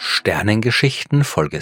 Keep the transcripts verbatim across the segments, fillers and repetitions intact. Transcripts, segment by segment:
Sternengeschichten Folge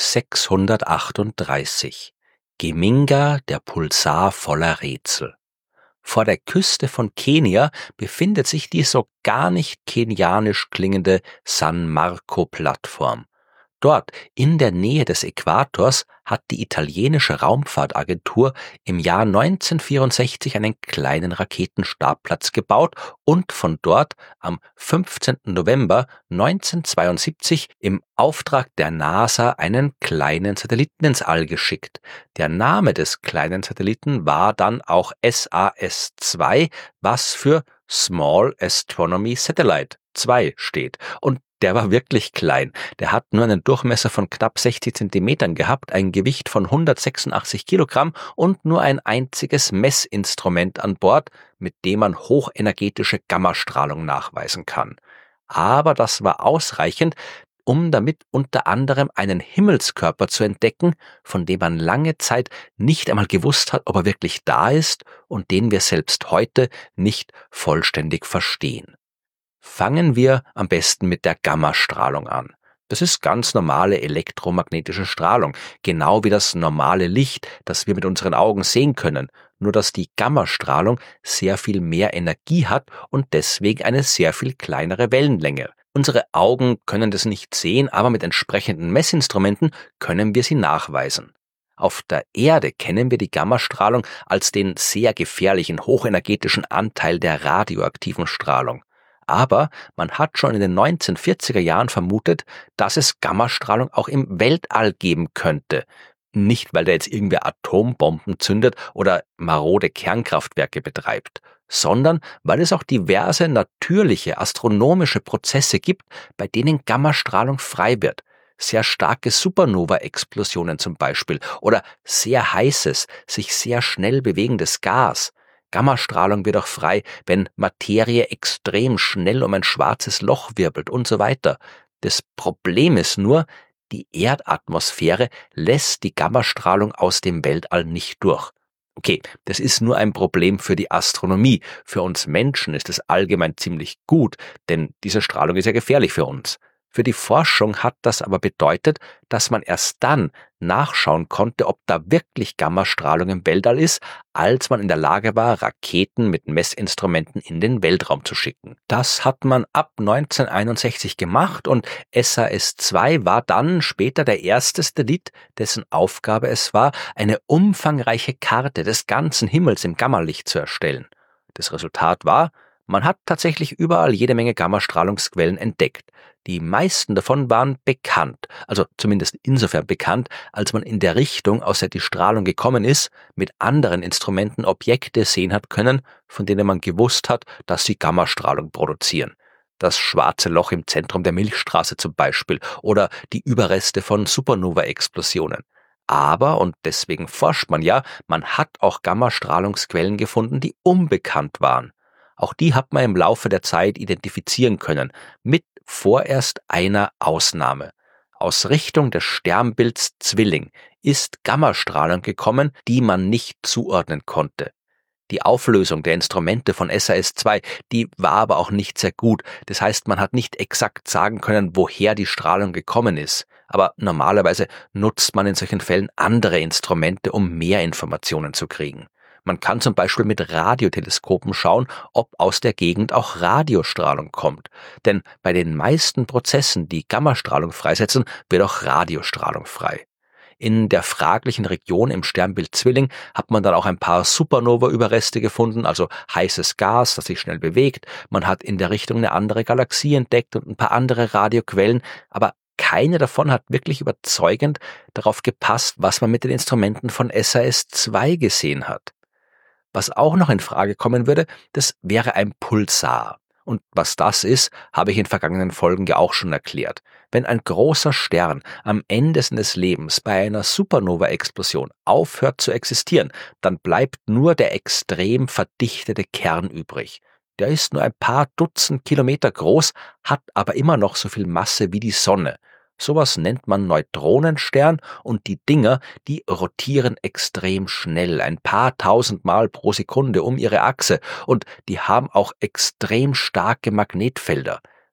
sechshundertachtunddreißig. Geminga, der Pulsar voller Rätsel. Vor der Küste von Kenia befindet sich die so gar nicht kenianisch klingende San Marco-Plattform. Dort, in der Nähe des Äquators, hat die italienische Raumfahrtagentur im Jahr neunzehnhundertvierundsechzig einen kleinen Raketenstartplatz gebaut und von dort am fünfzehnten November neunzehnhundertzweiundsiebzig im Auftrag der NASA einen kleinen Satelliten ins All geschickt. Der Name des kleinen Satelliten war dann auch S A S zwei, was für Small Astronomy Satellite zwei steht. Und der war wirklich klein. Der hat nur einen Durchmesser von knapp sechzig Zentimetern gehabt, ein Gewicht von hundertsechsundachtzig Kilogramm und nur ein einziges Messinstrument an Bord, mit dem man hochenergetische Gammastrahlung nachweisen kann. Aber das war ausreichend, um damit unter anderem einen Himmelskörper zu entdecken, von dem man lange Zeit nicht einmal gewusst hat, ob er wirklich da ist und den wir selbst heute nicht vollständig verstehen. Fangen wir am besten mit der Gammastrahlung an. Das ist ganz normale elektromagnetische Strahlung, genau wie das normale Licht, das wir mit unseren Augen sehen können, nur dass die Gammastrahlung sehr viel mehr Energie hat und deswegen eine sehr viel kleinere Wellenlänge. Unsere Augen können das nicht sehen, aber mit entsprechenden Messinstrumenten können wir sie nachweisen. Auf der Erde kennen wir die Gammastrahlung als den sehr gefährlichen, hochenergetischen Anteil der radioaktiven Strahlung. Aber man hat schon in den neunzehnhundertvierziger Jahren vermutet, dass es Gammastrahlung auch im Weltall geben könnte. Nicht, weil da jetzt irgendwer Atombomben zündet oder marode Kernkraftwerke betreibt, sondern weil es auch diverse natürliche astronomische Prozesse gibt, bei denen Gammastrahlung frei wird. Sehr starke Supernova-Explosionen zum Beispiel oder sehr heißes, sich sehr schnell bewegendes Gas. Gammastrahlung wird auch frei, wenn Materie extrem schnell um ein schwarzes Loch wirbelt und so weiter. Das Problem ist nur, die Erdatmosphäre lässt die Gammastrahlung aus dem Weltall nicht durch. Okay, das ist nur ein Problem für die Astronomie. Für uns Menschen ist es allgemein ziemlich gut, denn diese Strahlung ist ja gefährlich für uns. Für die Forschung hat das aber bedeutet, dass man erst dann nachschauen konnte, ob da wirklich Gammastrahlung im Weltall ist, als man in der Lage war, Raketen mit Messinstrumenten in den Weltraum zu schicken. Das hat man ab neunzehnhunderteinundsechzig gemacht und S A S zwei war dann später der erste Satellit, dessen Aufgabe es war, eine umfangreiche Karte des ganzen Himmels im Gammalicht zu erstellen. Das Resultat war, man hat tatsächlich überall jede Menge Gammastrahlungsquellen entdeckt. Die meisten davon waren bekannt, also zumindest insofern bekannt, als man in der Richtung, aus der die Strahlung gekommen ist, mit anderen Instrumenten Objekte sehen hat können, von denen man gewusst hat, dass sie Gammastrahlung produzieren. Das schwarze Loch im Zentrum der Milchstraße zum Beispiel oder die Überreste von Supernova-Explosionen. Aber, und deswegen forscht man ja, man hat auch Gammastrahlungsquellen gefunden, die unbekannt waren. Auch die hat man im Laufe der Zeit identifizieren können, mit vorerst einer Ausnahme. Aus Richtung des Sternbilds Zwilling ist Gammastrahlung gekommen, die man nicht zuordnen konnte. Die Auflösung der Instrumente von S A S zwei, die war aber auch nicht sehr gut. Das heißt, man hat nicht exakt sagen können, woher die Strahlung gekommen ist. Aber normalerweise nutzt man in solchen Fällen andere Instrumente, um mehr Informationen zu kriegen. Man kann zum Beispiel mit Radioteleskopen schauen, ob aus der Gegend auch Radiostrahlung kommt. Denn bei den meisten Prozessen, die Gammastrahlung freisetzen, wird auch Radiostrahlung frei. In der fraglichen Region im Sternbild Zwilling hat man dann auch ein paar Supernova-Überreste gefunden, also heißes Gas, das sich schnell bewegt. Man hat in der Richtung eine andere Galaxie entdeckt und ein paar andere Radioquellen, aber keine davon hat wirklich überzeugend darauf gepasst, was man mit den Instrumenten von S A S zwei gesehen hat. Was auch noch in Frage kommen würde, das wäre ein Pulsar. Und was das ist, habe ich in vergangenen Folgen ja auch schon erklärt. Wenn ein großer Stern am Ende seines Lebens bei einer Supernova-Explosion aufhört zu existieren, dann bleibt nur der extrem verdichtete Kern übrig. Der ist nur ein paar Dutzend Kilometer groß, hat aber immer noch so viel Masse wie die Sonne. Sowas nennt man Neutronenstern und die Dinger, die rotieren extrem schnell, ein paar tausend Mal pro Sekunde um ihre Achse und die haben auch extrem starke Magnetfelder.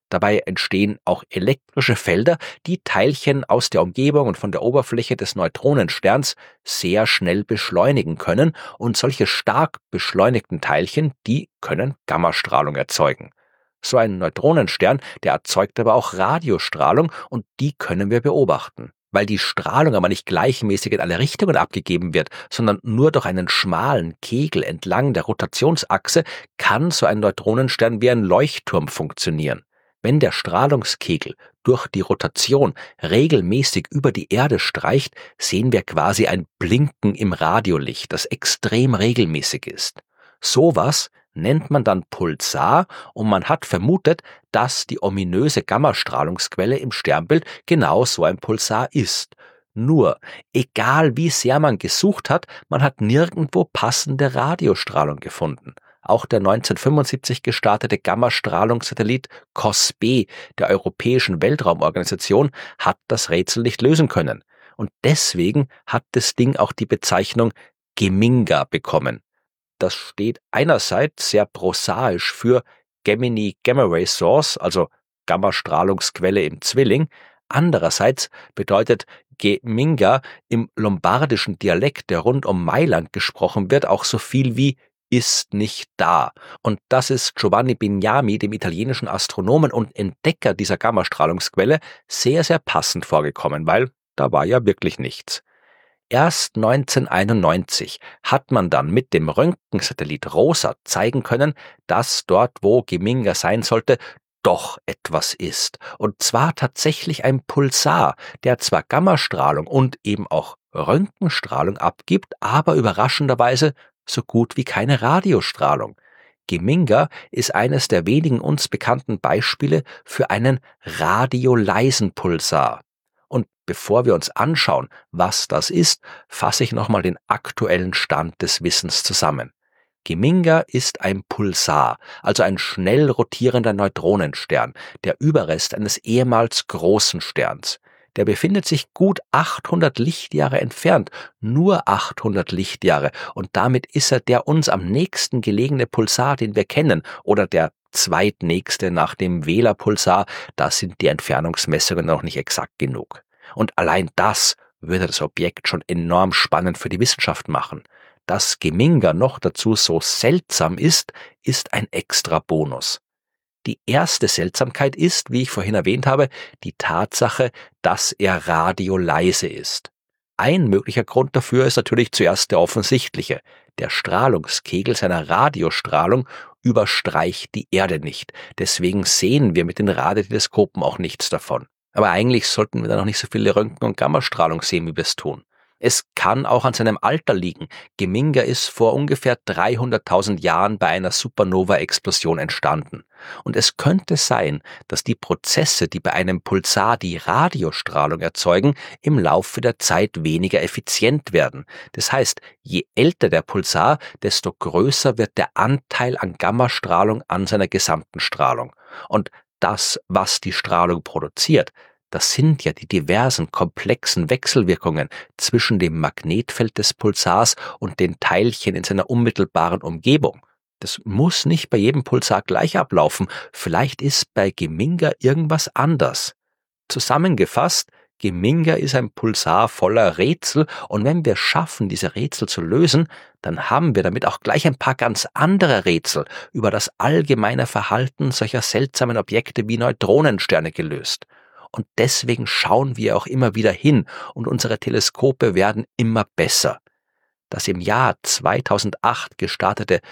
Dabei entstehen auch elektrische Felder, die Teilchen aus der Umgebung und von der Oberfläche des Neutronensterns sehr schnell beschleunigen können, und solche stark beschleunigten Teilchen, die können Gammastrahlung erzeugen. So ein Neutronenstern, der erzeugt aber auch Radiostrahlung, und die können wir beobachten. Weil die Strahlung aber nicht gleichmäßig in alle Richtungen abgegeben wird, sondern nur durch einen schmalen Kegel entlang der Rotationsachse, kann so ein Neutronenstern wie ein Leuchtturm funktionieren. Wenn der Strahlungskegel durch die Rotation regelmäßig über die Erde streicht, sehen wir quasi ein Blinken im Radiolicht, das extrem regelmäßig ist. Sowas nennt man dann Pulsar, und man hat vermutet, dass die ominöse Gammastrahlungsquelle im Sternbild genau so ein Pulsar ist. Nur, egal wie sehr man gesucht hat, man hat nirgendwo passende Radiostrahlung gefunden. Auch der neunzehnhundertfünfundsiebzig gestartete Gammastrahlungssatellit C O S B der Europäischen Weltraumorganisation hat das Rätsel nicht lösen können. Und deswegen hat das Ding auch die Bezeichnung Geminga bekommen. Das steht einerseits sehr prosaisch für Gemini Gamma Ray Source, also Gammastrahlungsquelle im Zwilling. Andererseits bedeutet Geminga im lombardischen Dialekt, der rund um Mailand gesprochen wird, auch so viel wie ist nicht da. Und das ist Giovanni Bignami, dem italienischen Astronomen und Entdecker dieser Gammastrahlungsquelle, sehr, sehr passend vorgekommen, weil da war ja wirklich nichts. Erst neunzehnhunderteinundneunzig hat man dann mit dem Röntgensatellit ROSA zeigen können, dass dort, wo Geminga sein sollte, doch etwas ist. Und zwar tatsächlich ein Pulsar, der zwar Gammastrahlung und eben auch Röntgenstrahlung abgibt, aber überraschenderweise so gut wie keine Radiostrahlung. Geminga ist eines der wenigen uns bekannten Beispiele für einen radioleisen Pulsar. Und bevor wir uns anschauen, was das ist, fasse ich nochmal den aktuellen Stand des Wissens zusammen. Geminga ist ein Pulsar, also ein schnell rotierender Neutronenstern, der Überrest eines ehemals großen Sterns. Der befindet sich gut achthundert Lichtjahre entfernt, nur achthundert Lichtjahre, und damit ist er der uns am nächsten gelegene Pulsar, den wir kennen, oder der zweitnächste nach dem Vela-Pulsar. Da sind die Entfernungsmessungen noch nicht exakt genug. Und allein das würde das Objekt schon enorm spannend für die Wissenschaft machen. Dass Geminga noch dazu so seltsam ist, ist ein extra Bonus. Die erste Seltsamkeit ist, wie ich vorhin erwähnt habe, die Tatsache, dass er radioleise ist. Ein möglicher Grund dafür ist natürlich zuerst der offensichtliche. Der Strahlungskegel seiner Radiostrahlung überstreicht die Erde nicht. Deswegen sehen wir mit den Radioteleskopen auch nichts davon. Aber eigentlich sollten wir da noch nicht so viele Röntgen- und Gammastrahlung sehen, wie wir es tun. Es kann auch an seinem Alter liegen. Geminga ist vor ungefähr dreihunderttausend Jahren bei einer Supernova-Explosion entstanden. Und es könnte sein, dass die Prozesse, die bei einem Pulsar die Radiostrahlung erzeugen, im Laufe der Zeit weniger effizient werden. Das heißt, je älter der Pulsar, desto größer wird der Anteil an Gammastrahlung an seiner gesamten Strahlung. Und das, was die Strahlung produziert, das sind ja die diversen komplexen Wechselwirkungen zwischen dem Magnetfeld des Pulsars und den Teilchen in seiner unmittelbaren Umgebung. Das muss nicht bei jedem Pulsar gleich ablaufen. Vielleicht ist bei Geminga irgendwas anders. Zusammengefasst, Geminga ist ein Pulsar voller Rätsel, und wenn wir schaffen, diese Rätsel zu lösen, dann haben wir damit auch gleich ein paar ganz andere Rätsel über das allgemeine Verhalten solcher seltsamen Objekte wie Neutronensterne gelöst. Und deswegen schauen wir auch immer wieder hin, und unsere Teleskope werden immer besser. Das im Jahr zweitausendacht gestartete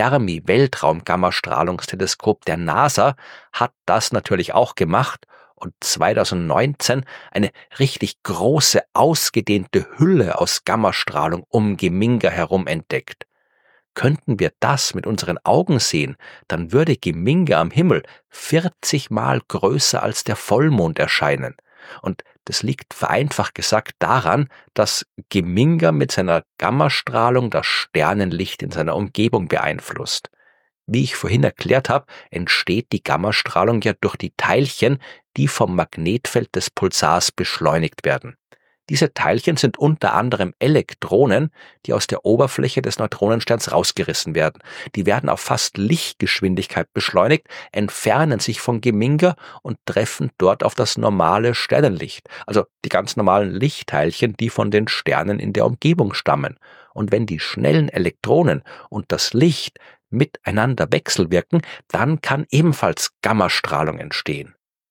Fermi-Weltraum-Gammastrahlungsteleskop der NASA hat das natürlich auch gemacht und zweitausendneunzehn eine richtig große, ausgedehnte Hülle aus Gammastrahlung um Geminga herum entdeckt. Könnten wir das mit unseren Augen sehen, dann würde Geminga am Himmel vierzig Mal größer als der Vollmond erscheinen. Und das liegt vereinfacht gesagt daran, dass Geminga mit seiner Gammastrahlung das Sternenlicht in seiner Umgebung beeinflusst. Wie ich vorhin erklärt habe, entsteht die Gammastrahlung ja durch die Teilchen, die vom Magnetfeld des Pulsars beschleunigt werden. Diese Teilchen sind unter anderem Elektronen, die aus der Oberfläche des Neutronensterns rausgerissen werden. Die werden auf fast Lichtgeschwindigkeit beschleunigt, entfernen sich von Geminga und treffen dort auf das normale Sternenlicht, also die ganz normalen Lichtteilchen, die von den Sternen in der Umgebung stammen. Und wenn die schnellen Elektronen und das Licht miteinander wechselwirken, dann kann ebenfalls Gammastrahlung entstehen.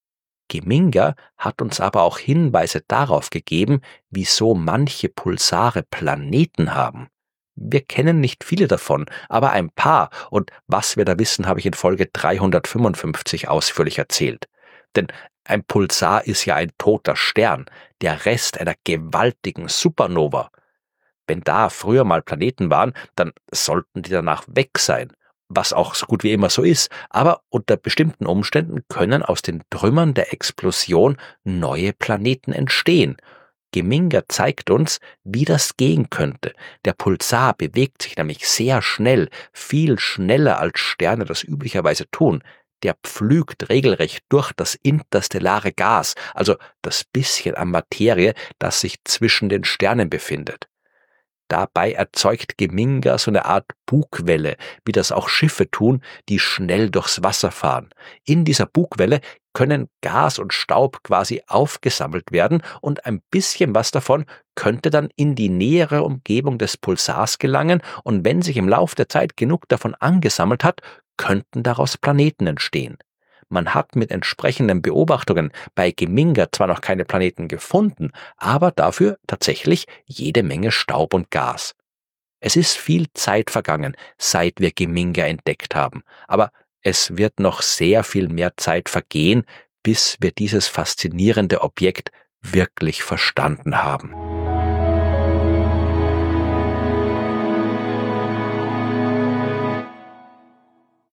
Geminga hat uns aber auch Hinweise darauf gegeben, wieso manche Pulsare Planeten haben. Wir kennen nicht viele davon, aber ein paar, und was wir da wissen, habe ich in Folge dreihundertfünfundfünfzig ausführlich erzählt. Denn ein Pulsar ist ja ein toter Stern, der Rest einer gewaltigen Supernova. Wenn da früher mal Planeten waren, dann sollten die danach weg sein. Was auch so gut wie immer so ist, aber unter bestimmten Umständen können aus den Trümmern der Explosion neue Planeten entstehen. Geminga zeigt uns, wie das gehen könnte. Der Pulsar bewegt sich nämlich sehr schnell, viel schneller als Sterne das üblicherweise tun. Der pflügt regelrecht durch das interstellare Gas, also das bisschen an Materie, das sich zwischen den Sternen befindet. Dabei erzeugt Geminga so eine Art Bugwelle, wie das auch Schiffe tun, die schnell durchs Wasser fahren. In dieser Bugwelle können Gas und Staub quasi aufgesammelt werden und ein bisschen was davon könnte dann in die nähere Umgebung des Pulsars gelangen, und wenn sich im Lauf der Zeit genug davon angesammelt hat, könnten daraus Planeten entstehen. Man hat mit entsprechenden Beobachtungen bei Geminga zwar noch keine Planeten gefunden, aber dafür tatsächlich jede Menge Staub und Gas. Es ist viel Zeit vergangen, seit wir Geminga entdeckt haben, aber es wird noch sehr viel mehr Zeit vergehen, bis wir dieses faszinierende Objekt wirklich verstanden haben.